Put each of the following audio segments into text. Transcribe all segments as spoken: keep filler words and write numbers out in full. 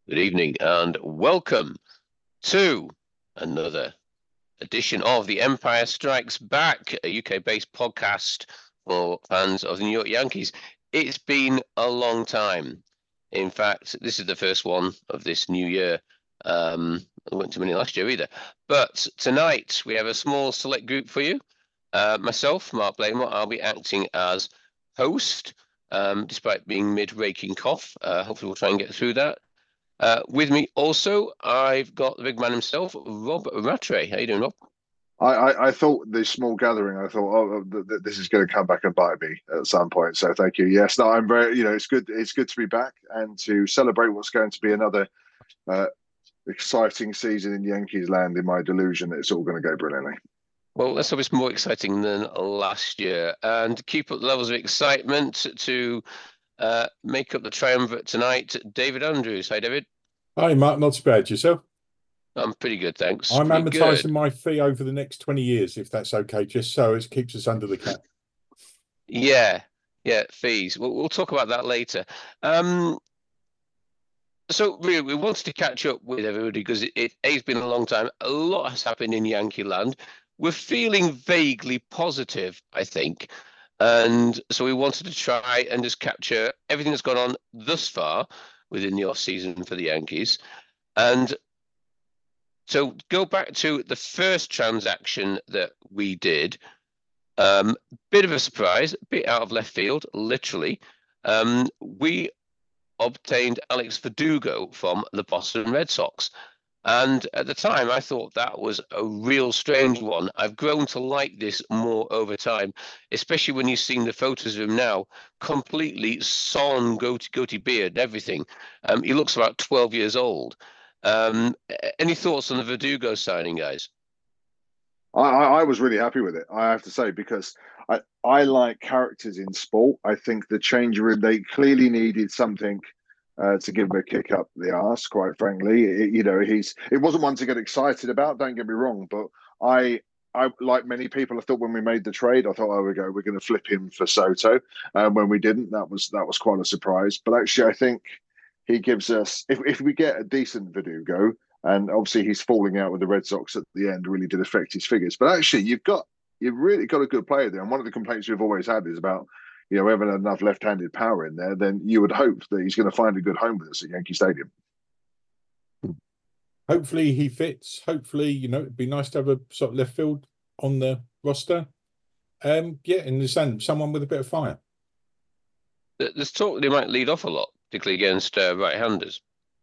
Good evening and welcome to another edition of The Empire Strikes Back, a U K-based podcast for fans of the New York Yankees. It's been a long time. In fact, this is the first one of this new year. Um, I went to many last year either. But tonight we have a small select group for you. Uh, myself, Mark Blaymore, I'll be acting as host, um, despite being mid-raking cough. Uh, hopefully we'll try and get through that. Uh, with me also, I've got the big man himself, Rob Rattray. How you doing, Rob? I, I, I thought this small gathering, I thought, oh, th- th- this is going to come back and bite me at some point. So thank you. Yes, no, I'm very, you know, it's good. It's good to be back and to celebrate what's going to be another uh, exciting season in Yankees land. In my delusion, that it's all going to go brilliantly. Well, let's hope it's more exciting than last year. And to keep up the levels of excitement to uh, make up the triumvirate tonight, David Andrews. Hi, David. Hi, Mark. Not too bad. Yourself? I'm pretty good, thanks. I'm Pretty amortizing good. my fee over the next twenty years, if that's okay, just so it keeps us under the cap. Yeah, yeah, fees. We'll, we'll talk about that later. Um, so really, we wanted to catch up with everybody because it, it has been a long time. A lot has happened in Yankee land. We're feeling vaguely positive, I think. And so we wanted to try and just capture everything that's gone on thus far within the off season for the Yankees. And so go back to the first transaction that we did. Um, bit of a surprise, a bit out of left field, literally. Um, we obtained Alex Verdugo from the Boston Red Sox. And at the time, I thought that was a real strange one. I've grown to like this more over time, especially when you've seen the photos of him now, completely son, goatee, goatee beard, and everything. Um, he looks about twelve years old. Um, any thoughts on the Verdugo signing, guys? I, I, I was really happy with it. I have to say because I, I like characters in sport. I think the change room they clearly needed something uh, to give him a kick up the arse. Quite frankly, it, you know, he's it wasn't one to get excited about. Don't get me wrong, but I I, like many people, I thought when we made the trade, I thought, oh, we go, we're going to flip him for Soto. And when we didn't, that was that was quite a surprise. But actually, I think he gives us, if, if we get a decent Verdugo, and obviously he's falling out with the Red Sox at the end, really did affect his figures. But actually, you've got you've really got a good player there. And one of the complaints we've always had is about, you know, we haven't had enough left-handed power in there. Then you would hope that he's going to find a good home with us at Yankee Stadium. Hopefully he fits. Hopefully, you know, it'd be nice to have a sort of left field on the roster. Um, yeah, and there's someone with a bit of fire. There's talk that he might lead off a lot, particularly against uh, right-handers.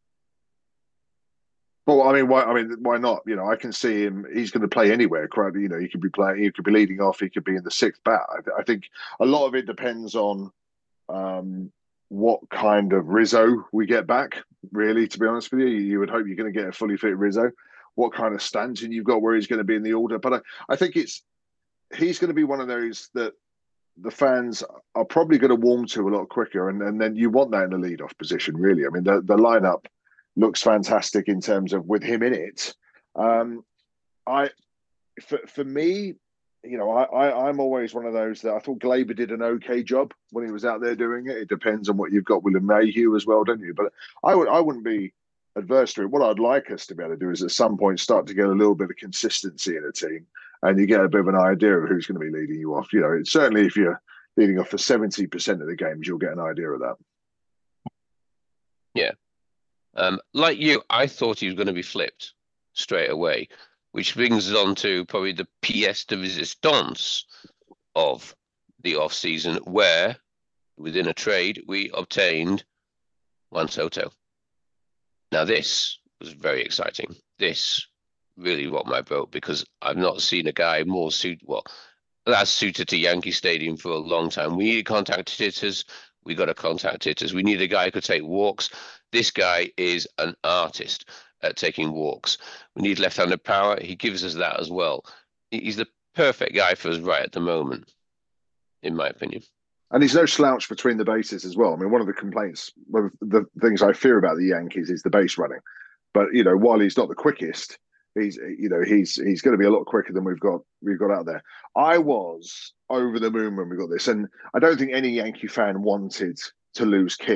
Well, I mean, why? I mean, why not? You know, I can see him. He's going to play anywhere. You know, he could be playing. He could be leading off. He could be in the sixth bat. I, I think a lot of it depends on um, what kind of Rizzo we get back. Really, to be honest with you, you would hope you're going to get a fully fit Rizzo. What kind of Stanton you've got where he's going to be in the order? But I, I think it's he's going to be one of those that the fans are probably going to warm to a lot quicker, and, and then you want that in the leadoff position. Really, I mean, the the lineup looks fantastic in terms of with him in it. Um, I, for, for me, you know, I, I, I'm always one of those that I thought Gleyber did an okay job when he was out there doing it. It depends on what you've got with Mayhew as well, don't you? But I would, I wouldn't be adverse to it. What I'd like us to be able to do is at some point start to get a little bit of consistency in a team, and you get a bit of an idea of who's going to be leading you off. You know, certainly if you're leading off for seventy percent of the games, you'll get an idea of that. Yeah. Um, like you, I thought he was going to be flipped straight away, which brings us on to probably the pièce de résistance of the off-season, where, within a trade, we obtained Juan Soto. Now, this was very exciting. This really rocked my boat because I've not seen a guy more suited, well, that's suited to Yankee Stadium for a long time. We needed contact hitters. We got a contact hitters. We need a guy who could take walks. This guy is an artist at taking walks. We need left-handed power. He gives us that as well. He's the perfect guy for us right at the moment, in my opinion. And he's no slouch between the bases as well. I mean, one of the complaints, one of the things I fear about the Yankees is the base running. But, you know, while he's not the quickest, he's, you know, he's he's going to be a lot quicker than we've got we've got out there. I was over the moon when we got this, and I don't think any Yankee fan wanted to lose King.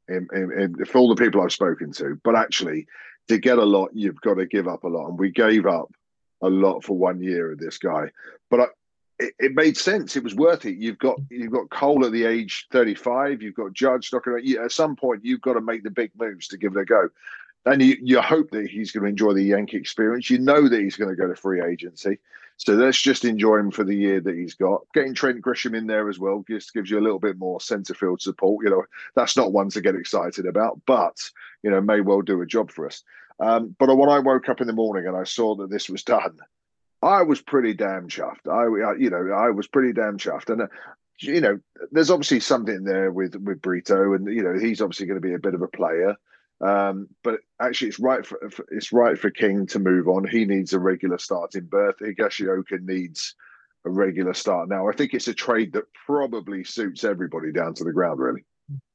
in, in, in, for all the people I've spoken to. But actually, to get a lot, you've got to give up a lot. And we gave up a lot for one year of this guy. But I, it, it made sense. It was worth it. You've got you've got Cole at the age thirty-five. You've got Judge knocking around. You, at some point, you've got to make the big moves to give it a go. And you, you hope that he's going to enjoy the Yankee experience. You know that he's going to go to free agency. So let's just enjoy him for the year that he's got. Getting Trent Grisham in there as well just gives you a little bit more centre field support. You know, that's not one to get excited about, but, you know, may well do a job for us. Um, but when I woke up in the morning and I saw that this was done, I was pretty damn chuffed. I, you know, I was pretty damn chuffed. And, uh, you know, there's obviously something there with, with Brito, and, you know, he's obviously going to be a bit of a player. Um, but actually, it's right for it's right for King to move on. He needs a regular starting berth. Higashioka needs a regular start now. I think it's a trade that probably suits everybody down to the ground, really.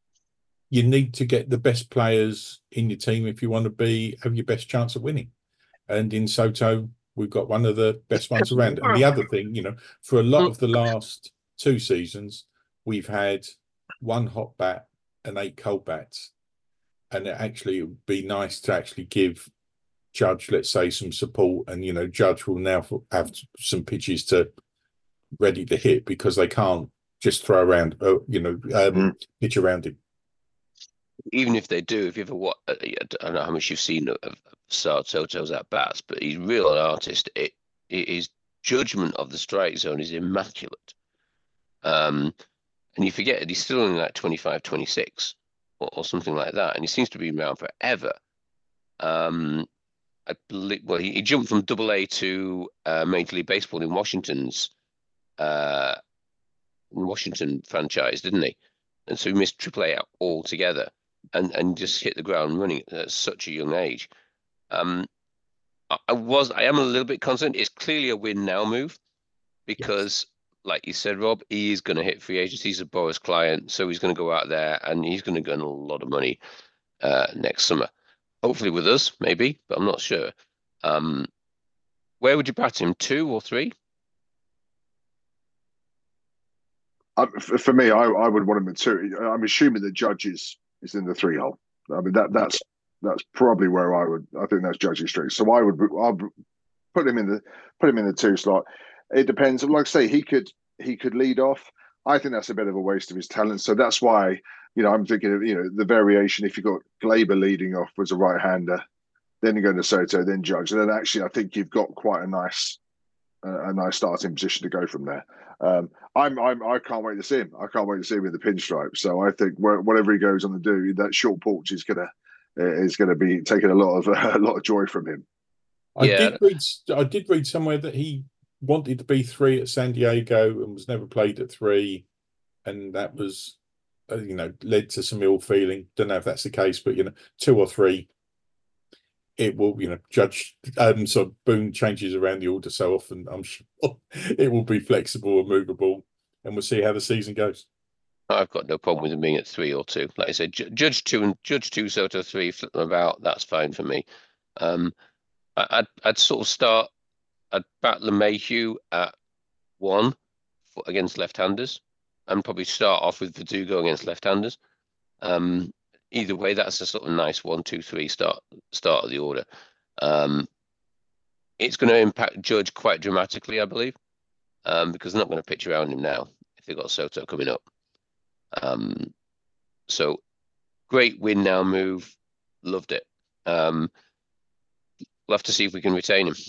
You need to get the best players in your team if you want to be have your best chance of winning. And in Soto, we've got one of the best ones around. And the other thing, you know, for a lot of the last two seasons, we've had one hot bat and eight cold bats. And it actually would be nice to actually give Judge, let's say, some support. And, you know, Judge will now have some pitches to ready to hit because they can't just throw around, uh, you know, um, mm. pitch around him. Even if they do, if you ever what, I don't know how much you've seen of, of Soto's at bats, but he's real an artist. It, it, his judgment of the strike zone is immaculate. Um, and you forget it, he's still only like twenty-five, twenty-six. Or, or something like that, and he seems to be around forever. Um, I believe. Well, he, he jumped from Double A to uh, Major League Baseball in Washington's uh, in Washington franchise, didn't he? And so he missed Triple A out altogether, and and just hit the ground running at such a young age. Um, I, I was, I am a little bit concerned. It's clearly a win now move because. Yes. Like you said, Rob, he is going to hit free agency. He's a Boris client, so he's going to go out there and he's going to earn a lot of money uh, next summer. Hopefully with us, maybe, but I'm not sure. Um, where would you bat him, two or three? Uh, for, for me, I, I would want him at two. I'm assuming that Judge is, is in the three hole. I mean, that that's yeah. that's probably where I would. I think that's Judge's street. So I would I'll put him in the put him in the two slot. It depends. Like I say, he could he could lead off. I think that's a bit of a waste of his talent. So that's why, you know, I'm thinking of, you know, the variation. If you got Glaber leading off as a right-hander, then you go to Soto, then Judge, and then actually I think you've got quite a nice uh, a nice starting position to go from there. Um, I'm I'm I can't wait to see him. I can't wait to see him with the pinstripe. So I think whatever he goes on to do, that short porch is gonna is gonna be taking a lot of uh, a lot of joy from him. I yeah. did read I did read somewhere that he wanted to be three at San Diego and was never played at three, and that was, uh, you know, led to some ill feeling. Don't know if that's the case, but you know, two or three, it will, you know, Judge. Um, so Boone changes around the order so often. I'm sure it will be flexible and movable, and we'll see how the season goes. I've got no problem with him being at three or two. Like I said, Judge two and Judge two, Soto three, flip them about. That's fine for me. Um, I, I'd I'd sort of start. I'd bat LeMahieu at one for, against left-handers, and probably start off with Verdugo against left-handers. Um, either way, that's a sort of nice one, two, three start start of the order. Um, it's going to impact Judge quite dramatically, I believe, um, because they're not going to pitch around him now if they've got Soto coming up. Um, so great win now move, loved it. Um, we'll have to see if we can retain him.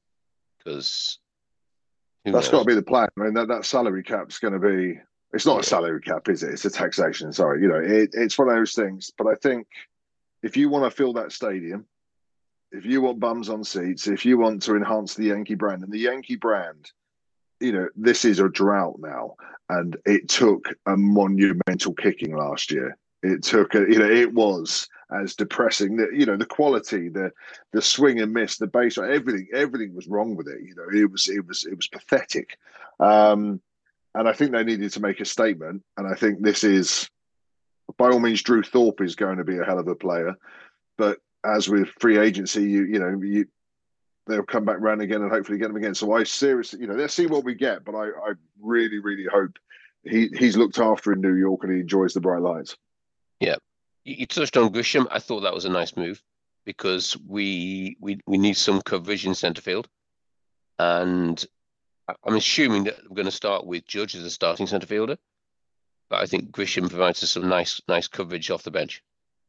Because that's got to be the plan. I mean, that, that salary cap's going to be. It's not yeah. a salary cap, is it? It's a taxation. Sorry, you know, it, it's one of those things. But I think if you want to fill that stadium, if you want bums on seats, if you want to enhance the Yankee brand, and the Yankee brand, you know, this is a drought now, and it took a monumental kicking last year. It took a, you know, it was as depressing that, you know, the quality, the the swing and miss, the base, everything, everything was wrong with it. You know, it was it was it was pathetic. Um, and I think they needed to make a statement. And I think this is, by all means, Drew Thorpe is going to be a hell of a player. But as with free agency, you you know, you they'll come back round again and hopefully get them again. So I seriously, you know, let's see what we get. But I, I really, really hope he he's looked after in New York and he enjoys the bright lights. Yeah. you touched on Grisham. I thought that was a nice move because we we we need some coverage in centre field, and I'm assuming that we're going to start with Judge as a starting centre fielder, but I think Grisham provides us some nice nice coverage off the bench.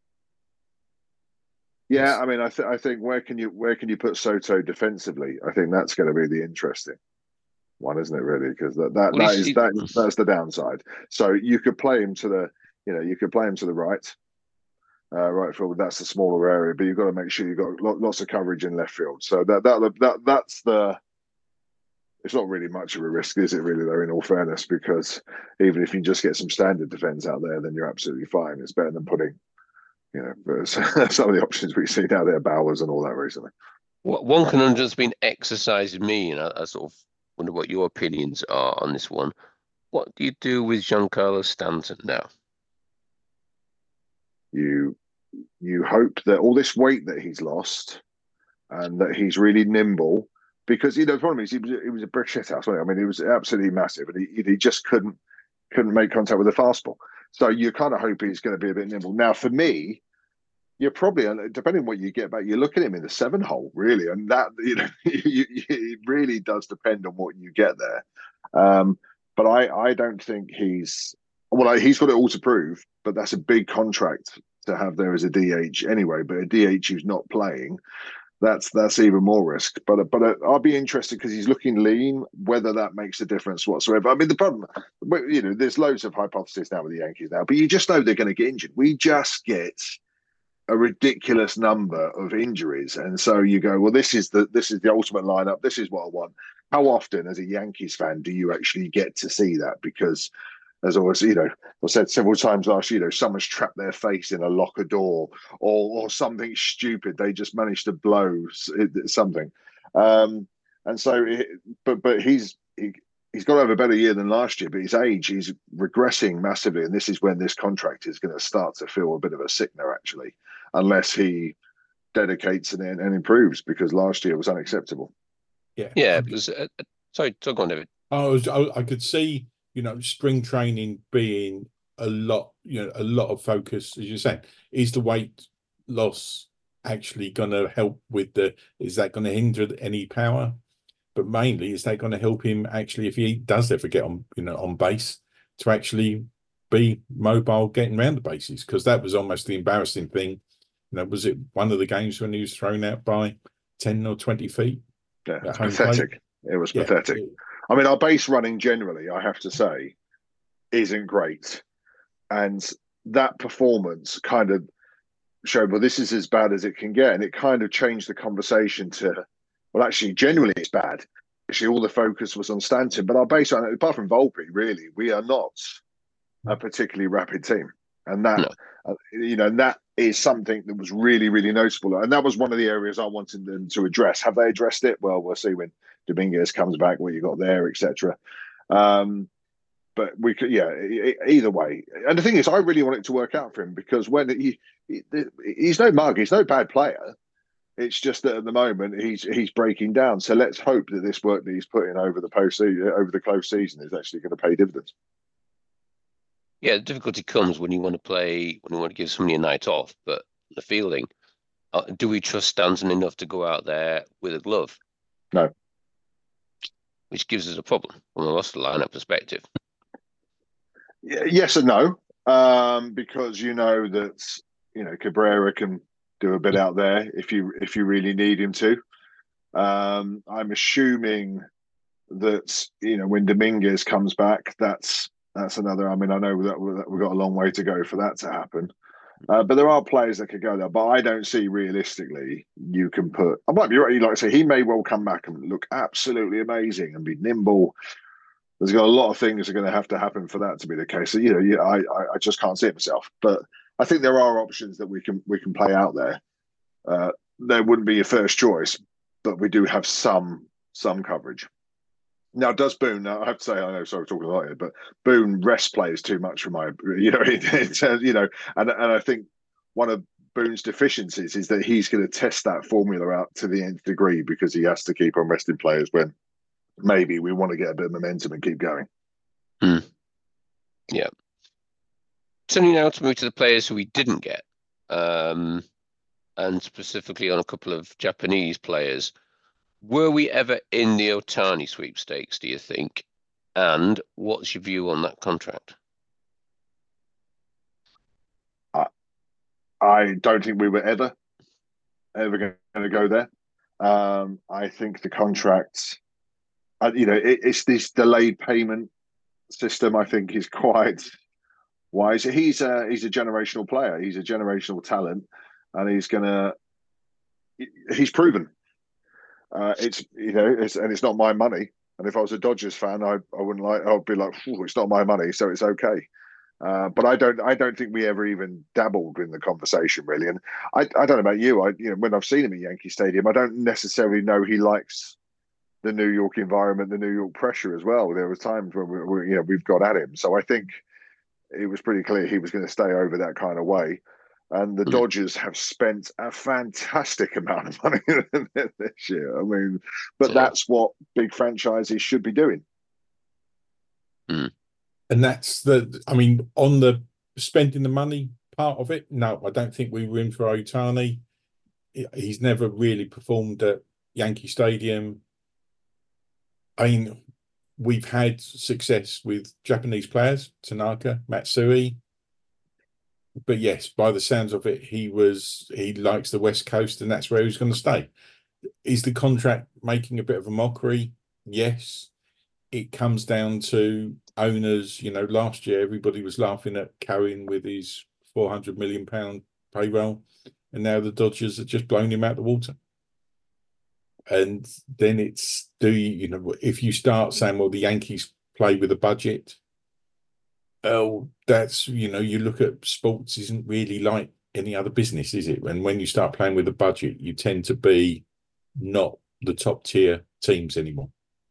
Yeah, Yes. I mean, I, th- I think where can you where can you put Soto defensively? I think that's going to be the interesting one, isn't it? Really, because that that, Well, that he's, is he, that is that's the downside. So you could play him to the, you know, you could play him to the right, uh, right field. That's the smaller area, but you've got to make sure you've got lo- lots of coverage in left field. So that that that that's the. It's not really much of a risk, is it? Really, though. In all fairness, because even if you just get some standard defence out there, then you're absolutely fine. It's better than putting, you know, some of the options we've seen out there, Bowers and all that recently. one conundrum that's been exercised in me, and I, I sort of wonder what your opinions are on this one. What do you do with Giancarlo Stanton now? You you hope that all this weight that he's lost and that he's really nimble, because you know the problem is he was he was a brick shit house, wasn't he? I mean, he was absolutely massive, and he he just couldn't couldn't make contact with the fastball. So you kind of hope he's going to be a bit nimble. Now, for me, you're probably, depending on what you get back, you're looking at him in the seven hole, really, and that you know you, you, it really does depend on what you get there. Um, but I I don't think he's well. He's got it all to prove, but that's a big contract to have there as a D H anyway. But a D H who's not playing, that's that's even more risk. But but uh, I'll be interested because he's looking lean. Whether that makes a difference whatsoever. I mean, the problem, you know, there's loads of hypotheses now with the Yankees now, but you just know they're going to get injured. We just get a ridiculous number of injuries, and so you go, well, this is the this is the ultimate lineup. This is what I want. How often, as a Yankees fan, do you actually get to see that? Because, as always, you know, I said several times last year, you know, someone's trapped their face in a locker door, or or something stupid. They just managed to blow something, um, and so, it, but but he's. He, He's got to have a better year than last year, but his age, he's regressing massively. And this is when this contract is going to start to feel a bit of a sickener, actually, unless he dedicates and, and improves, because last year was unacceptable. Yeah. Yeah, I, because uh, sorry, talk on, David. I was I, I could see, you know, spring training being a lot, you know, a lot of focus, as you're saying. Is the weight loss actually going to help with the? Is that going to hinder any power? But mainly, is that going to help him actually, if he does ever get on, you know, on base, to actually be mobile, getting around the bases? Because that was almost the embarrassing thing. You know, was it one of the games when he was thrown out by ten or twenty feet? Yeah, it's pathetic. Plate? It was Yeah. pathetic. I mean, our base running generally, I have to say, isn't great, and that performance kind of showed, well, this is as bad as it can get, and it kind of changed the conversation to, well, actually, generally it's bad. Actually, all the focus was on Stanton, but our base, apart from Volpe, really, we are not a particularly rapid team, and that, No. uh, you know, that is something that was really, really noticeable, and that was one of the areas I wanted them to address. Have they addressed it? Well, we'll see when Dominguez comes back, what you got there, et cetera. Um, but we could, yeah, either way. And the thing is, I really want it to work out for him, because when he, he he's no mug, he's no bad player. It's just that at the moment he's he's breaking down. So let's hope that this work that he's put in over the post over the close season is actually going to pay dividends. Yeah, the difficulty comes when you want to play, when you want to give somebody a night off, but the fielding, uh, do we trust Stanton enough to go out there with a glove? No. Which gives us a problem from a roster lineup perspective. Yes and no, um, because you know that, you know, Cabrera can do a bit out there if you if you really need him to. Um, I'm assuming that, you know, when Dominguez comes back, that's that's another. I mean, I know that we've got a long way to go for that to happen, uh, but there are players that could go there. But I don't see realistically you can put. I might be right. Like I say, he may well come back and look absolutely amazing and be nimble. There's got a lot of things that are going to have to happen for that to be the case. So, you know, yeah, I I just can't see it myself, but I think there are options that we can we can play out there. Uh, they wouldn't be your first choice, but we do have some some coverage. Now, does Boone? Now, I have to say, I know, sorry, we're talking a lot here, but Boone rest plays too much for my, you know, in, in terms, you know, and and I think one of Boone's deficiencies is that he's going to test that formula out to the nth degree, because he has to keep on resting players when maybe we want to get a bit of momentum and keep going. Hmm. Yeah. So now to move to the players who we didn't get. um, and specifically on a couple of Japanese players. Were we ever in the Otani sweepstakes, do you think? And what's your view on that contract? I, I don't think we were ever, ever going to go there. Um, I think the contract, uh, you know, it, it's this delayed payment system. I think is quite wise. He's a he's a generational player. He's a generational talent, and he's gonna. He's proven. Uh, it's you know, it's, and it's not my money. And if I was a Dodgers fan, I I wouldn't like. I'd be like, it's not my money, so it's okay. Uh, but I don't. I don't think we ever even dabbled in the conversation really. And I, I don't know about you. I, you know, when I've seen him at Yankee Stadium, I don't necessarily know he likes the New York environment, the New York pressure as well. There were times when we, we you know, we've got at him. So I think it was pretty clear he was going to stay over that kind of way. And the mm. Dodgers have spent a fantastic amount of money this year. I mean, but so, that's what big franchises should be doing. Mm. And that's the, I mean, on the spending the money part of it, no, I don't think we were in for Otani. He's never really performed at Yankee Stadium. I mean, we've had success with Japanese players, Tanaka, Matsui. But yes, by the sounds of it, he was he likes the West Coast and that's where he's going to stay. Is the contract making a bit of a mockery? Yes. It comes down to owners. You know, last year everybody was laughing at Cohen with his four hundred million pound payroll, and now the Dodgers have just blown him out the water. And then it's, do you, you know, if you start saying, well, the Yankees play with a budget, oh, that's, you know, you look at sports isn't really like any other business, is it? And when you start playing with a budget, you tend to be not the top tier teams anymore.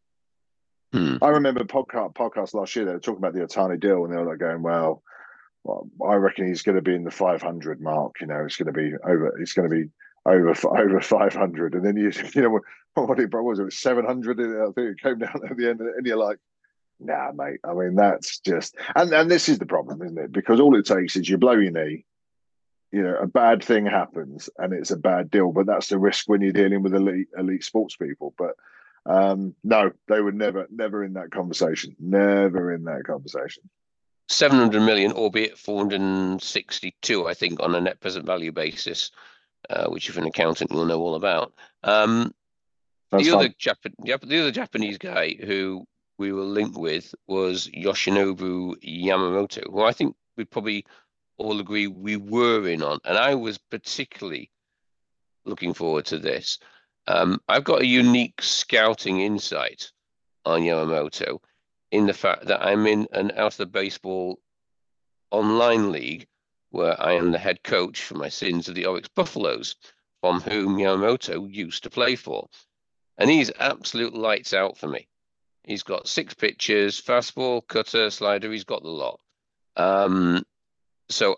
Hmm. I remember podcast podcast last year, they were talking about the Otani deal, and they were like going, well, well I reckon he's going to be in the five hundred mark. You know, it's going to be over, it's going to be over over five hundred. And then you, you know, what, what it was, it was seven hundred. I think it came down at the end, and you're like, nah, mate. I mean, that's just, and, and this is the problem, isn't it? Because all it takes is you blow your knee, you know, a bad thing happens and it's a bad deal, but that's the risk when you're dealing with elite elite sports people. But um, no, they were never, never in that conversation. Never in that conversation. seven hundred million, albeit four hundred sixty-two, I think, on a net present value basis, uh, which if an accountant will know all about. Um, the other, Jap- the other Japanese guy who we were linked with was Yoshinobu Yamamoto, who I think we probably all agree we were in on. And I was particularly looking forward to this. Um, I've got a unique scouting insight on Yamamoto in the fact that I'm in an Out of the Baseball online league where I am the head coach for my sins of the Oryx Buffaloes, from whom Yamamoto used to play for. And he's absolute lights out for me. He's got six pitches, fastball, cutter, slider. He's got the lot. Um, so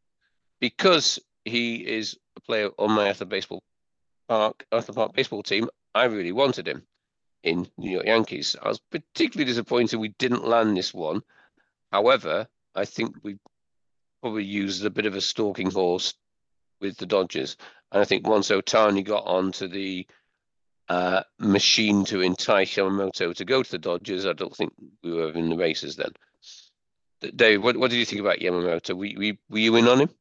because he is a player on my Arthur Baseball Park, Arthur Park baseball team, I really wanted him in New York Yankees. I was particularly disappointed we didn't land this one. However, I think we probably used a bit of a stalking horse with the Dodgers. And I think once Otani got onto the uh, machine to entice Yamamoto to go to the Dodgers, I don't think we were in the races then. Dave, what, what did you think about Yamamoto? Were, were, were you in on him?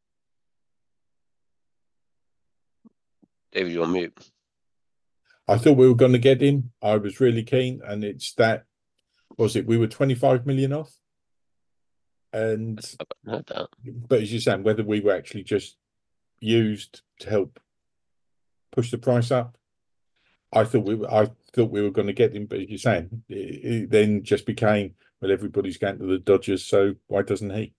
David, you're on mute. I thought we were going to get him. I was really keen, and it's that, was it, we were twenty-five million off? And I heard that. But as you're saying, whether we were actually just used to help push the price up, I thought we were, I thought we were going to get him, but as you're saying, it, it then just became, well, everybody's going to the Dodgers, so why doesn't he?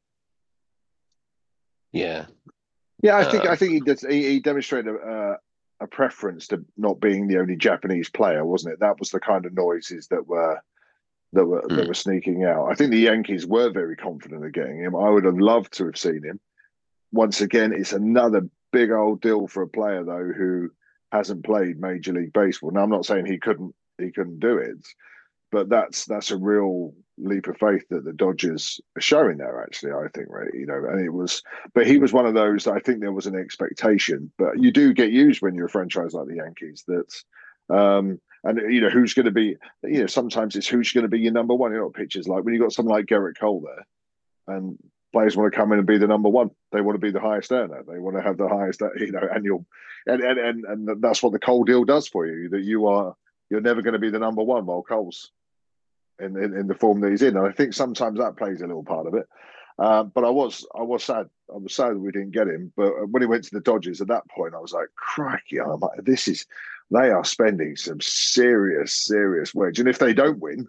Yeah, yeah. I think uh, I think he did. He, he demonstrated a, a preference to not being the only Japanese player, wasn't it? That was the kind of noises that were that were mm. that were sneaking out. I think the Yankees were very confident of getting him. I would have loved to have seen him. Once again, it's another big old deal for a player though who hasn't played Major League Baseball. Now, I'm not saying he couldn't he couldn't do it, but that's that's a real leap of faith that the Dodgers are showing there. Actually, I think, right, you know, and it was, but he was one of those that I think there was an expectation, but you do get used when you're a franchise like the Yankees that, um, and you know who's going to be, you know, sometimes it's who's going to be your number one. You know what pitchers like when you got someone like Gerrit Cole there, and players want to come in and be the number one. They want to be the highest earner. They want to have the highest, you know, annual, and and and, and that's what the Cole deal does for you. That you are, you're never going to be the number one while Cole's in, in, in the form that he's in. And I think sometimes that plays a little part of it. Uh, but I was I was sad. I was sad that we didn't get him. But when he went to the Dodgers at that point, I was like, crikey, I'm like, this is, they are spending some serious, serious wage. And if they don't win,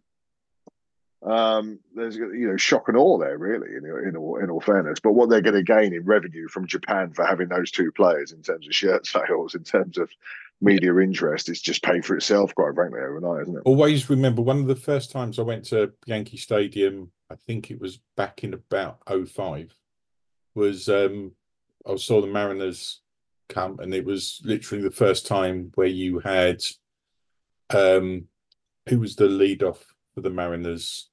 um, there's, you know, shock and awe there, really, in, in, all, in all fairness. But what they're going to gain in revenue from Japan for having those two players in terms of shirt sales, in terms of media interest, it's just paid for itself, quite frankly, overnight, isn't it? Always remember, one of the first times I went to Yankee Stadium, I think it was back in about oh five, was um, I saw the Mariners come, and it was literally the first time where you had, um, who was the leadoff for the Mariners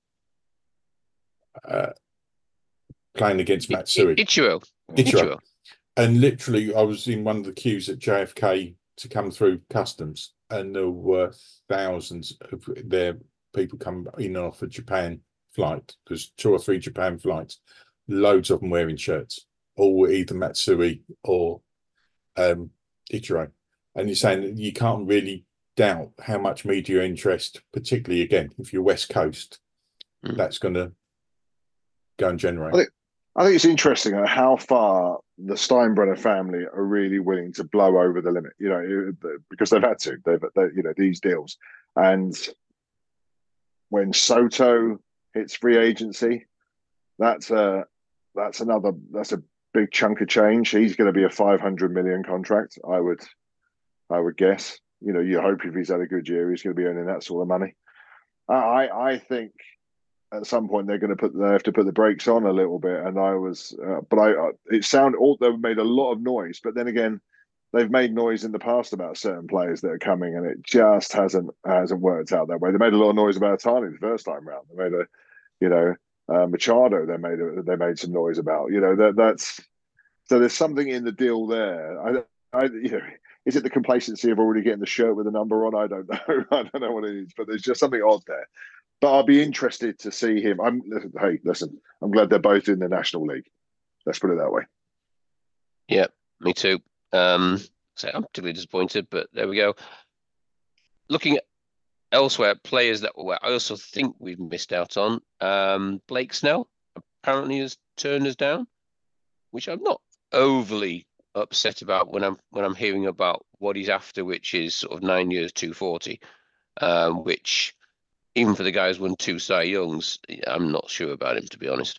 uh, playing against Matsui? Ichiro. Ichiro. And literally, I was in one of the queues at J F K to come through customs, and there were thousands of their people come in and off a Japan flight. There's two or three Japan flights, loads of them wearing shirts, all either Matsui or um, Ichiro. And you're saying that you can't really doubt how much media interest, particularly again, if you're West Coast, mm. that's going to go and generate. I think, I think it's interesting how far the Steinbrenner family are really willing to blow over the limit, you know, because they've had to. They've, they, you know, these deals. And when Soto hits free agency, that's a that's another that's a big chunk of change. He's going to be a five hundred million contract, I would, I would guess. You know, you hope if he's had a good year, he's going to be earning that sort of money. I, I think at some point they're going to put they have to put the brakes on a little bit. And I was, uh, but I uh, it sounded all they've made a lot of noise. But then again, they've made noise in the past about certain players that are coming, and it just hasn't hasn't worked out that way. They made a lot of noise about Ohtani the first time round. They made a, you know, uh, Machado. They made a, they made some noise about. You know, that that's so there's something in the deal there. I, I you know. Is it the complacency of already getting the shirt with a number on? I don't know. I don't know what it is, but there's just something odd there. But I'll be interested to see him. I'm hey, listen, I'm glad they're both in the National League. Let's put it that way. Yeah, me too. Um, so I'm particularly disappointed, but there we go. Looking at elsewhere, players that I also think we've missed out on. Um, Blake Snell apparently has turned us down, which I'm not overly upset about when I'm when I'm hearing about what he's after, which is sort of nine years, two forty, um, which even for the guy who's won two Cy Youngs, I'm not sure about him, to be honest.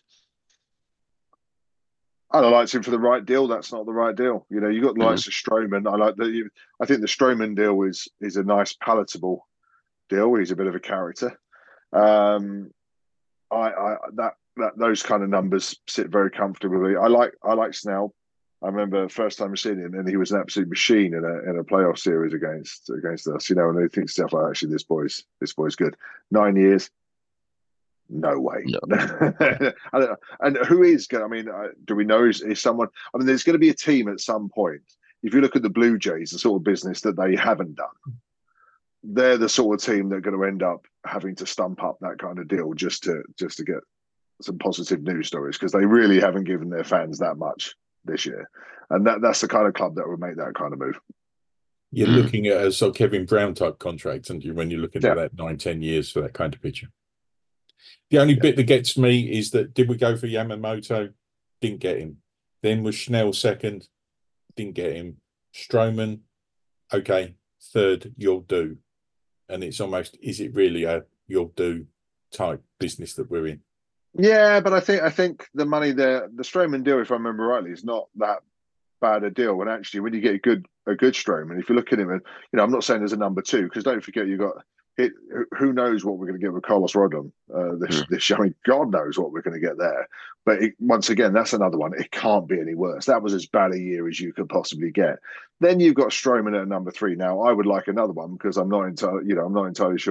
I liked him for the right deal. That's not the right deal. You know, you got the likes mm-hmm. of Stroman. I like that. I think the Stroman deal is is a nice, palatable deal. He's a bit of a character. Um, I, I that that those kind of numbers sit very comfortably. I like I like Snell. I remember the first time I seen him, and he was an absolute machine in a in a playoff series against against us. You know, and they think stuff like, actually, this boy's this boy's good. Nine years, no way. No. I don't know. And who is going? I mean, uh, do we know is, is someone? I mean, there's going to be a team at some point. If you look at the Blue Jays, the sort of business that they haven't done, they're the sort of team that are going to end up having to stump up that kind of deal just to just to get some positive news stories, because they really haven't given their fans that much this year, and that that's the kind of club that would make that kind of move. You're mm. looking at a sort of Kevin Brown type contract, and you when you're looking yeah. at that nine, ten years for that kind of pitcher. The only yeah. bit that gets me is that did we go for Yamamoto? Didn't get him. Then was Schnell second? Didn't get him. Stroman, okay, third, you'll do. And it's almost, is it really a you'll do type business that we're in? Yeah, but I think I think the money there, the Stroman deal, if I remember rightly, is not that bad a deal. And actually, when you get a good a good Stroman, if you look at him, and you know, I'm not saying there's a number two, because don't forget you got it. Who knows what we're going to get with Carlos Rodon uh, this mm. this? I mean, God knows what we're going to get there. But it, once again, that's another one. It can't be any worse. That was as bad a year as you could possibly get. Then you've got Stroman at number three. Now, I would like another one, because I'm not entirely, you know, I'm not entirely sure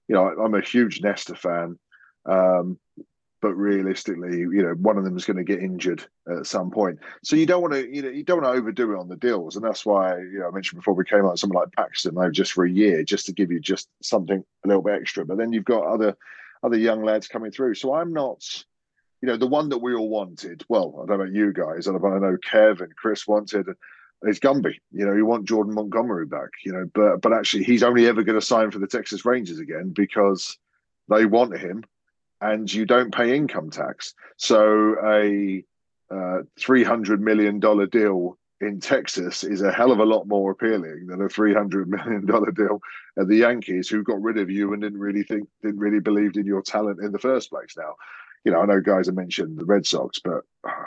you know, I'm a huge Nesta fan. Um, but realistically, you know, one of them is going to get injured at some point. So you don't want to, you know, you don't want to overdo it on the deals, and that's why, you know, I mentioned before we came out someone like Paxton, though, just for a year, just to give you just something a little bit extra. But then you've got other other young lads coming through. So I'm not, you know, the one that we all wanted. Well, I don't know about you guys, but I know Kev and Chris wanted is Gumby. You know, you want Jordan Montgomery back. You know, but but actually, he's only ever going to sign for the Texas Rangers again because they want him and you don't pay income tax. So a uh, three hundred million dollars deal in Texas is a hell of a lot more appealing than a three hundred million dollars deal at the Yankees, who got rid of you and didn't really think, didn't really believed in your talent in the first place. Now, you know, I know guys have mentioned the Red Sox, but, uh,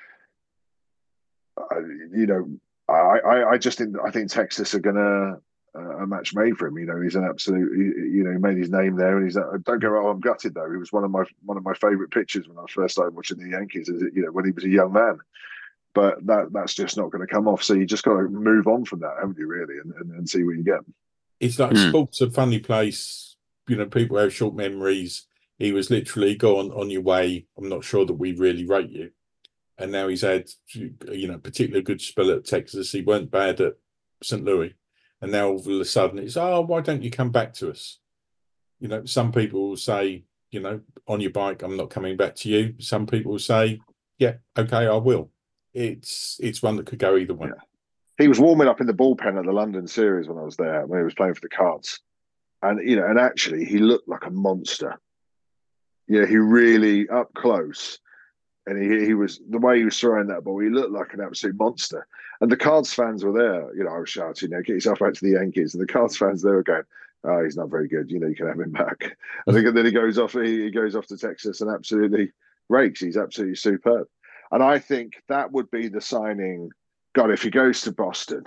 you know, I, I, I just think, I think Texas are going to, Uh, a match made for him. You know, he's an absolute. You know, he made his name there, and he's. Uh, don't get me wrong, I'm gutted though. He was one of my one of my favourite pitchers when I first started watching the Yankees. Is you know when he was a young man, but that that's just not going to come off. So you just got to move on from that, haven't you? Really, and, and, and see what you get. It's like mm. sport's a funny place. You know, people have short memories. He was literally go on on your way. I'm not sure that we really rate you. And now he's had, you know, particularly good spell at Texas. He weren't bad at Saint Louis. And now all of a sudden it's, oh, why don't you come back to us? You know, some people will say, you know, on your bike, I'm not coming back to you. Some people will say, yeah, okay, I will. It's it's one that could go either way. Yeah. He was warming up in the bullpen at the London series when I was there, when he was playing for the Cards. And, you know, and actually he looked like a monster. Yeah, he really, up close, and he he was, the way he was throwing that ball, he looked like an absolute monster. And the Cards fans were there. You know, I was shouting, you know, get yourself back to the Yankees. And the Cards fans, they were going, oh, he's not very good. You know, you can have him back. And then he goes off, he, he goes off to Texas and absolutely rakes. He's absolutely superb. And I think that would be the signing. God, if he goes to Boston,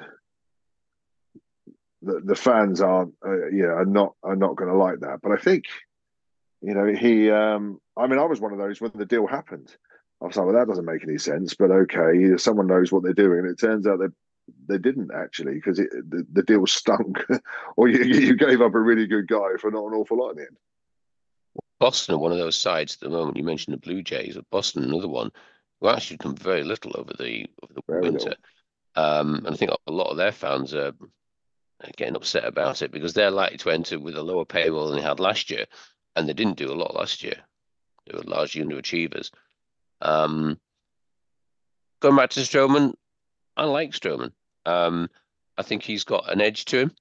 the, the fans aren't, uh, you know, are not, are not going to like that. But I think, you know, he, um, I mean, I was one of those when the deal happened. I was like, well, that doesn't make any sense, but okay, someone knows what they're doing. And it turns out that they didn't actually, because the, the deal stunk, or you, you gave up a really good guy for not an awful lot in the end. Boston are one of those sides at the moment. You mentioned the Blue Jays, but Boston, another one, who actually done very little over the over the very winter. Um, and I think a lot of their fans are getting upset about it because they're likely to enter with a lower payroll than they had last year, and they didn't do a lot last year. They were largely underachievers. Um, going back to Stroman, I like Stroman. Um, I think he's got an edge to him.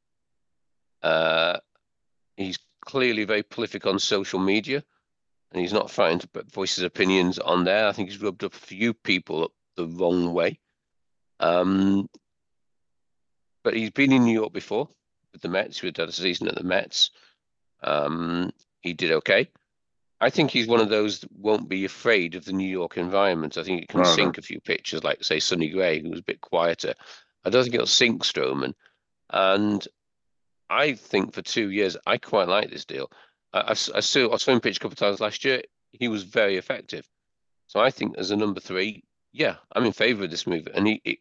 Uh, he's clearly very prolific on social media, and he's not frightened to voice his opinions on there. I think he's rubbed up a few people up the wrong way. Um, but he's been in New York before with the Mets. He had a season at the Mets. Um, he did okay. I think he's one of those that won't be afraid of the New York environment. I think it can oh, sink no. a few pitchers, like, say, Sonny Gray, who was a bit quieter. I don't think it'll sink Stroman. And I think for two years, I quite like this deal. I, I, I, saw, I saw him pitch a couple of times last year. He was very effective. So I think as a number three, yeah, I'm in favour of this move. And he it,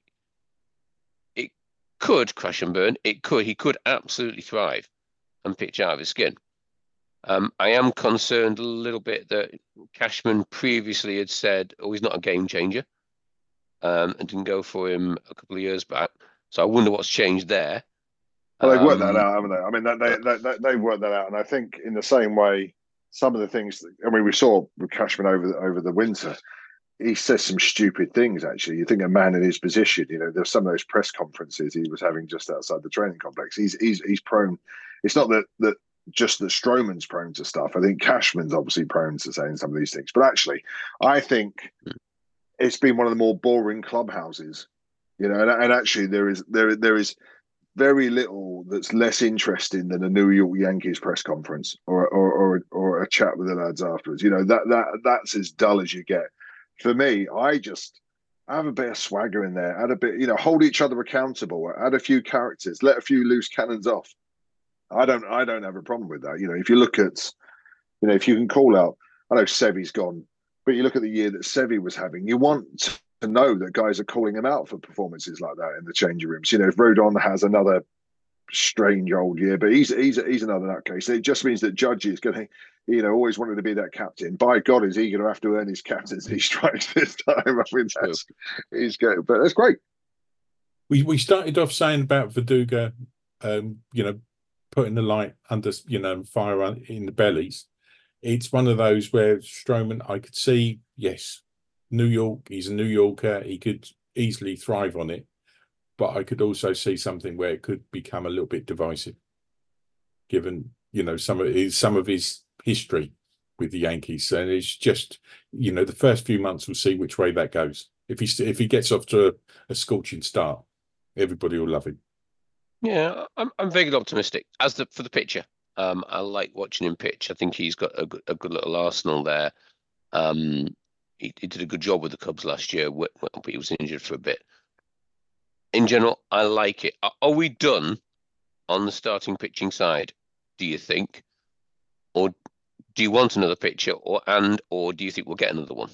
it could crash and burn. It could. He could absolutely thrive and pitch out of his skin. Um, I am concerned a little bit that Cashman previously had said, oh, he's not a game changer, um, and didn't go for him a couple of years back. So I wonder what's changed there. Well, they've worked um, that out, haven't they? I mean, they, they, they, they've worked that out. And I think in the same way, some of the things, I mean, we saw with Cashman over the, over the winter, he says some stupid things, actually. You think a man in his position, you know, there's some of those press conferences he was having just outside the training complex. He's he's he's prone. It's not that that just that Stroman's prone to stuff. I think Cashman's obviously prone to saying some of these things. But actually, I think it's been one of the more boring clubhouses, you know, and, and actually there is there there is very little that's less interesting than a New York Yankees press conference or or or, or a chat with the lads afterwards. You know, that that that's as dull as you get. For me, I just have a bit of swagger in there, add a bit, you know, hold each other accountable, add a few characters, let a few loose cannons off. I don't I don't have a problem with that. You know, if you look at, you know, if you can call out, I know Sevy's gone, but you look at the year that Sevy was having, you want to know that guys are calling him out for performances like that in the changing rooms. You know, if Rodon has another strange old year, but he's he's he's another nutcase. It just means that Judge is going to, you know, always wanted to be that captain. By God, is he going to have to earn his captaincy strikes this time? I mean, that's he's good, but that's great. We we started off saying about Verduga, um, you know, putting the light under, you know, fire in the bellies. It's one of those where Stroman, I could see, yes, New York, he's a New Yorker, he could easily thrive on it. But I could also see something where it could become a little bit divisive, given, you know, some of his some of his history with the Yankees. And it's just, you know, the first few months we'll see which way that goes. If he if he gets off to a, a scorching start, everybody will love him. Yeah, I'm I'm vaguely optimistic as the for the pitcher. Um, I like watching him pitch. I think he's got a good, a good little arsenal there. Um, he, he did a good job with the Cubs last year, but he was injured for a bit. In general, I like it. Are, are we done on the starting pitching side, do you think? Or do you want another pitcher, or and or do you think we'll get another one?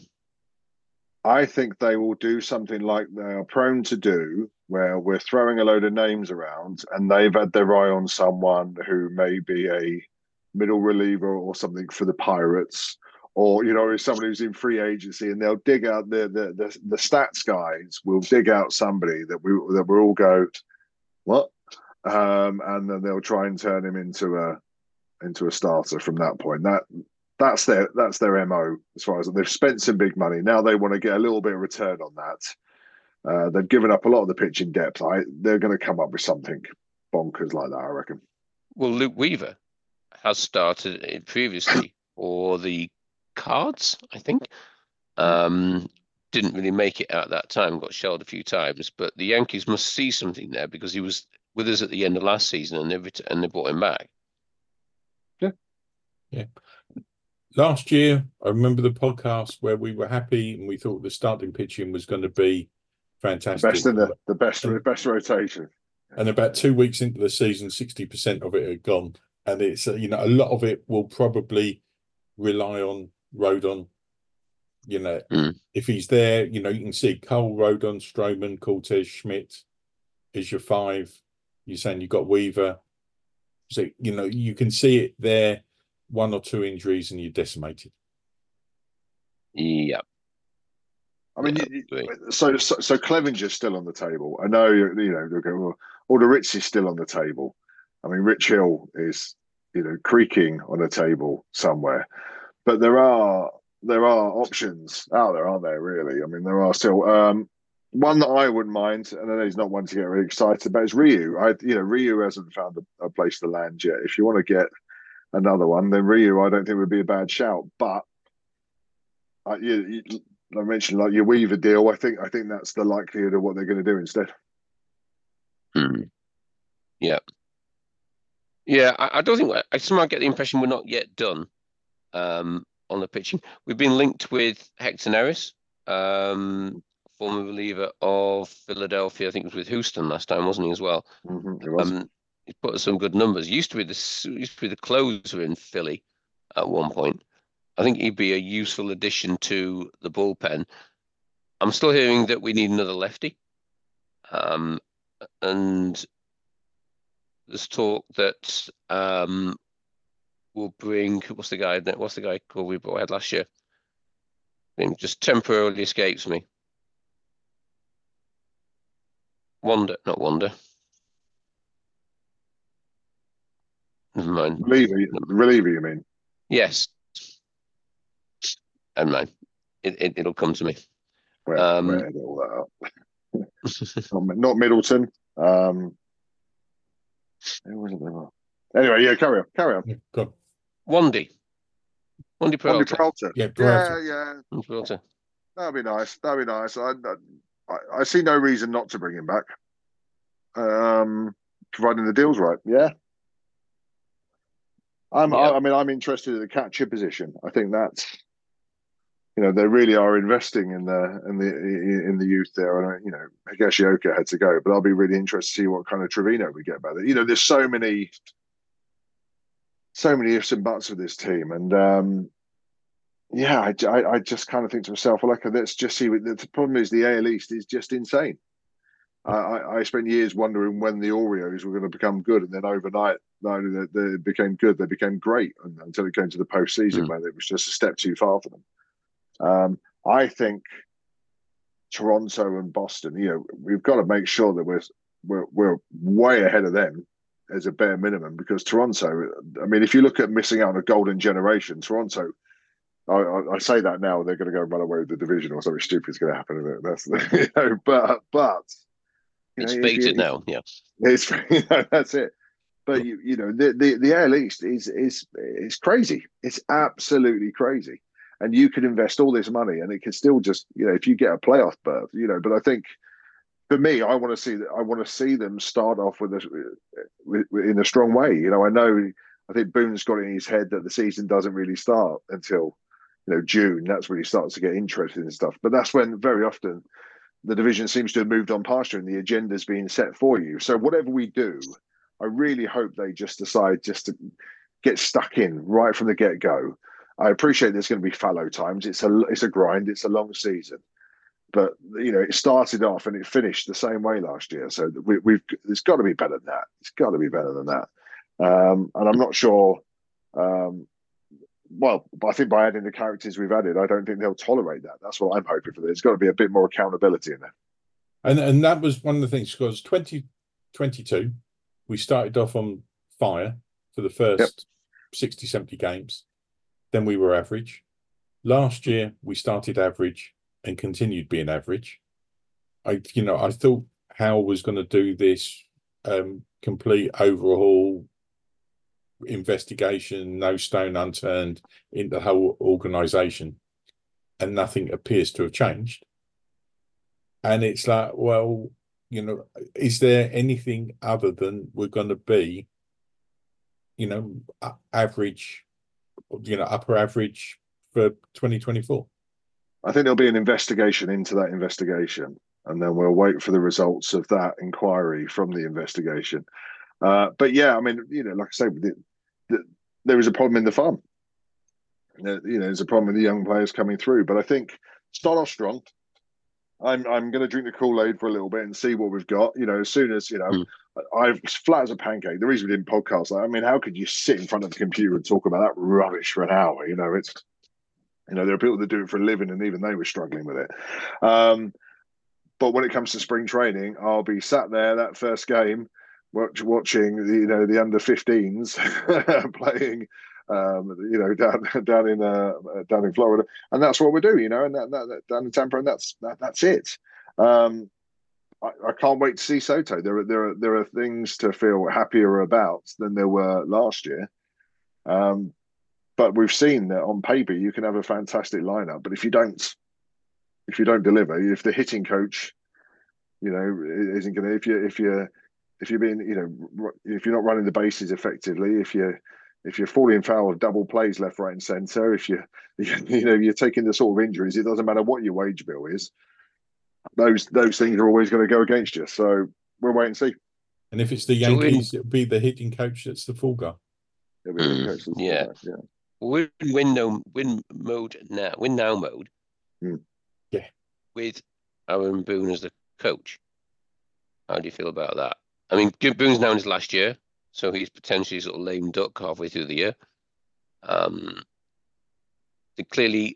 I think they will do something like they are prone to do, where we're throwing a load of names around and they've had their eye on someone who may be a middle reliever or something for the Pirates, or, you know, is someone who's in free agency, and they'll dig out the the the, the stats guys will dig out somebody that we that we all go, what? Um, and then they'll try and turn him into a into a starter from that point. That that's their that's their M O as far as they've spent some big money. Now they want to get a little bit of return on that. Uh, they've given up a lot of the pitching depth. I, they're going to come up with something bonkers like that, I reckon. Well, Luke Weaver has started it previously for the Cards, I think. Um, didn't really make it out that time, got shelled a few times, but the Yankees must see something there because he was with us at the end of last season and they, and they brought him back. Yeah. Yeah. Last year, I remember the podcast where we were happy and we thought the starting pitching was going to be fantastic. The best in the, the best, and, best rotation. And about two weeks into the season, sixty percent of it had gone. And it's, you know, a lot of it will probably rely on Rodon. You know, mm. if he's there, you know, you can see Cole, Rodon, Stroman, Cortez, Schmidt is your five. You're saying you've got Weaver. So, you know, you can see it there, one or two injuries and you're decimated. Yeah. I mean, yeah, you, so, so so Clevenger's still on the table. I know, you know, okay, well, Alderich is still on the table. I mean, Rich Hill is, you know, creaking on a table somewhere. But there are there are options out there, aren't there, really? I mean, there are still um, one that I wouldn't mind, and I know he's not one to get really excited about, is Ryu. I, you know, Ryu hasn't found a, a place to land yet. If you want to get another one, then Ryu, I don't think would be a bad shout. But uh, you, you, I mentioned like your Weaver deal. I think I think that's the likelihood of what they're going to do instead. Hmm. Yeah. Yeah, I, I don't think I somehow get the impression we're not yet done um, on the pitching. We've been linked with Hector Neris, um, former reliever of Philadelphia. I think it was with Houston last time, wasn't he, as well? Mm-hmm, it was. Um, he put us some good numbers. Used to be the used to be the closer in Philly at one point. I think he'd be a useful addition to the bullpen. I'm still hearing that we need another lefty. Um, and there's talk that um, we'll bring, what's the guy, what's the guy called we had last year? It just temporarily escapes me. Wonder, not Wonder. Never mind. Reliever, reliever, you mean? Yes. Never mind. It, it, it'll come to me. Where, um, where did all that up? not, not Middleton. Um, who was it there? Anyway, yeah, carry on. Carry on. Yeah, go. Wandy. Wandy Peralta. Wandy Peralta. Yeah, Peralta. yeah, yeah. Peralta. That'd be nice. That'd be nice. I, I, I see no reason not to bring him back. Um, providing the deal's right. Yeah. I'm. Yeah. I, I mean, I'm interested in the catcher position. I think that's, you know, they really are investing in the in the in the youth there. And you know, Higashioka had to go, but I'll be really interested to see what kind of Trevino we get back there. You know, there's so many, so many ifs and buts with this team, and um, yeah, I, I, I just kind of think to myself, well, okay, let's just see. What, the problem is the A L East is just insane. I, I spent years wondering when the Orioles were going to become good, and then overnight, not only they, they became good, they became great and, until it came to the postseason, mm. when it was just a step too far for them. Um, I think Toronto and Boston, you know, we've got to make sure that we're we're, we're way ahead of them as a bare minimum, because Toronto, I mean, if you look at missing out on a golden generation, Toronto, I, I, I say that now, they're going to go run away with the division or something stupid is going to happen. Isn't it? That's, you know, but but you it's know, fated now, yeah. It's you know, that's it. But you you know the, the the A L East is is is crazy. It's absolutely crazy, and you could invest all this money, and it could still just, you know, if you get a playoff berth, you know. But I think for me, I want to see that. I want to see them start off with a with, in a strong way. You know, I know I think Boone's got it in his head that the season doesn't really start until, you know, June. That's when he starts to get interested in stuff. But that's when very often the division seems to have moved on past you and the agenda's being set for you. So whatever we do, I really hope they just decide just to get stuck in right from the get-go. I appreciate there's going to be fallow times. It's a it's a grind. It's a long season. But, you know, it started off and it finished the same way last year. So we, we've it's got to be better than that. It's got to be better than that. Um, and I'm not sure... Um, Well, I think by adding the characters we've added, I don't think they'll tolerate that. That's what I'm hoping for. There's got to be a bit more accountability in there. And and that was one of the things, because twenty twenty-two, we started off on fire for the first yep. sixty, seventy games. Then we were average. Last year, we started average and continued being average. I, you know, I thought Hal was going to do this um, complete overhaul, investigation, no stone unturned in the whole organisation, and nothing appears to have changed. And it's like, well, you know, is there anything other than we're going to be, you know, average, you know, upper average for twenty twenty-four? I think there'll be an investigation into that investigation, and then we'll wait for the results of that inquiry from the investigation. Uh, but yeah, I mean, you know, like I say, the, the, there is a problem in the farm. You know, there's a problem with the young players coming through. But I think start off strong. I'm I'm going to drink the Kool-Aid for a little bit and see what we've got. You know, as soon as, you know, mm. I've flat as a pancake. The reason we didn't podcast, like, I mean, how could you sit in front of the computer and talk about that rubbish for an hour? You know, it's, you know, there are people that do it for a living, and even they were struggling with it. Um, but when it comes to spring training, I'll be sat there that first game, watch, watching the, you know, the under fifteens playing. Um, you know, down down in uh, down in Florida, and that's what we do, you know, and that, that, that down in Tampa, and that's that, that's it. Um, I, I can't wait to see Soto. There are there are there are things to feel happier about than there were last year. Um, but we've seen that on paper you can have a fantastic lineup, but if you don't, if you don't deliver, if the hitting coach, you know, isn't going to, if you if you if you're being, you know, if you're not running the bases effectively, if you If you're falling foul of double plays left, right, and centre, if you, you know, you're taking the sort of injuries, it doesn't matter what your wage bill is. Those those things are always going to go against you. So we'll wait and see. And if it's the Yankees, so in, it'll be the hitting coach that's the full guy. Mm, yeah, guy, yeah. We're in win no win mode now. Win now mode. Mm. Yeah. With Aaron Boone as the coach. How do you feel about that? I mean, Boone's now in his last year, so he's potentially sort of lame duck halfway through the year. Um, they clearly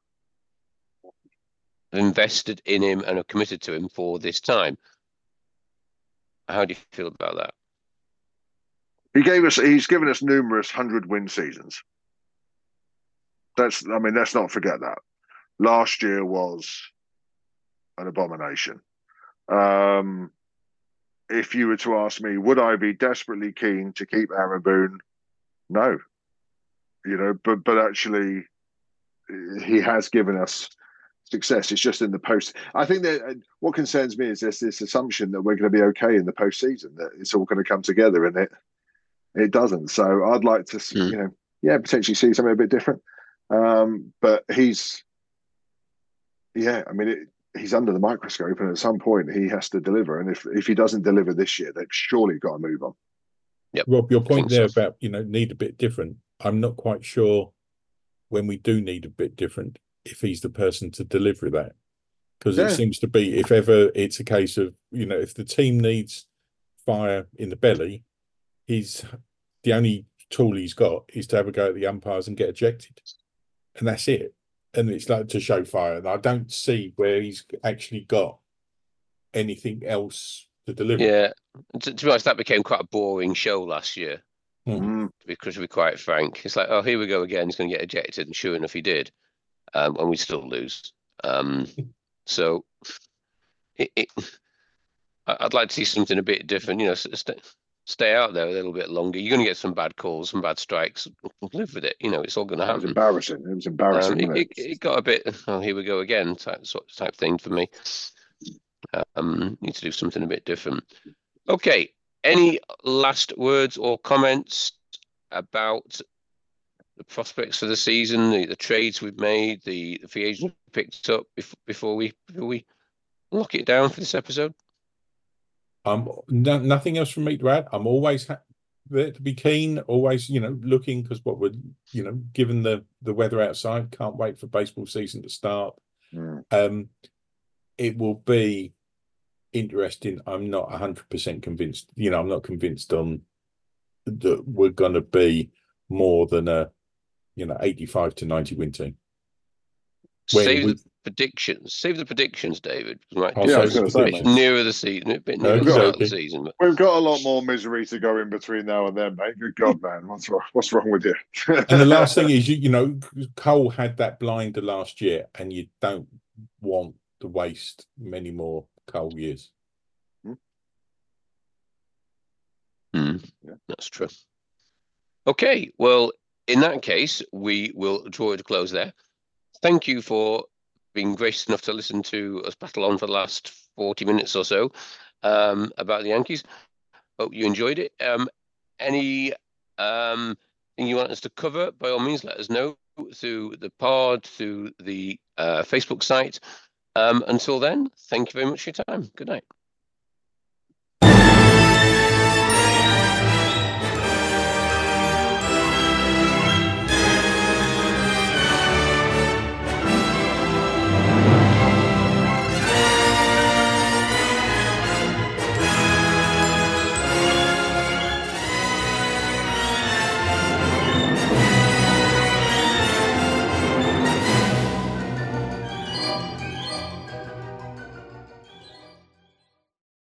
have invested in him and are committed to him for this time. How do you feel about that? He gave us. He's given us numerous hundred-win seasons. That's. I mean, let's not forget that. Last year was an abomination. Um, If you were to ask me, would I be desperately keen to keep Aaron Boone? No. You know, but but actually, he has given us success. It's just in the post. I think that uh, what concerns me is this this assumption that we're going to be okay in the postseason, that it's all going to come together, and it it doesn't. So I'd like to, mm. you know, yeah, potentially see something a bit different. Um, but he's, yeah, I mean, it, he's under the microscope, and at some point he has to deliver. And if, if he doesn't deliver this year, they've surely got to move on. Yep. Rob, your point there so. about, you know, need a bit different. I'm not quite sure when we do need a bit different, if he's the person to deliver that. because Yeah. it seems to be, if ever it's a case of, you know, if the team needs fire in the belly, he's the only tool he's got is to have a go at the umpires and get ejected, and that's it. And it's like to show fire, and I don't see where he's actually got anything else to deliver. Yeah, to, to be honest, that became quite a boring show last year. Mm. Because to be quite frank, it's like, oh, here we go again. He's going to get ejected, and sure enough, he did, um, and we still lose. Um, so, it, it, I'd like to see something a bit different. You know, st stay out there a little bit longer. You're going to get some bad calls, some bad strikes. Live with it. You know, it's all going to It was happen. embarrassing. It was embarrassing. Um, it, wasn't it? it, it got a bit. Oh, here we go again. Type sort of type thing for me. Um, need to do something a bit different. Okay. Any last words or comments about the prospects for the season, the, the trades we've made, the, the free agents we picked up before, before we before we lock it down for this episode? Um, no, nothing else from me to add. I'm always there to be keen, always, you know, looking, because what would, you know, given the the weather outside, can't wait for baseball season to start. Mm. Um, it will be interesting. I'm not one hundred percent convinced. You know, I'm not convinced on that we're going to be more than a, you know, eighty-five to ninety win team. When Save we, the predictions. Save the predictions, David. Right, I'll Yeah, I save was the going to say, predictions. mate. nearer the season, a bit nearer Okay, the start of okay. the season. But We've got a lot more misery to go in between now and then, mate. Good God, man, what's wrong? What's wrong with you? And the last thing is, you, you know, Cole had that blinder last year, and you don't want to waste many more Cole years. Hmm, Yeah. that's true. Okay, well, in that case, we will draw it to close there. Thank you for being gracious enough to listen to us battle on for the last forty minutes or so um, about the Yankees. Hope you enjoyed it. Um, any um, thing you want us to cover, by all means, let us know through the pod, through the uh, Facebook site. Um, until then, thank you very much for your time. Good night.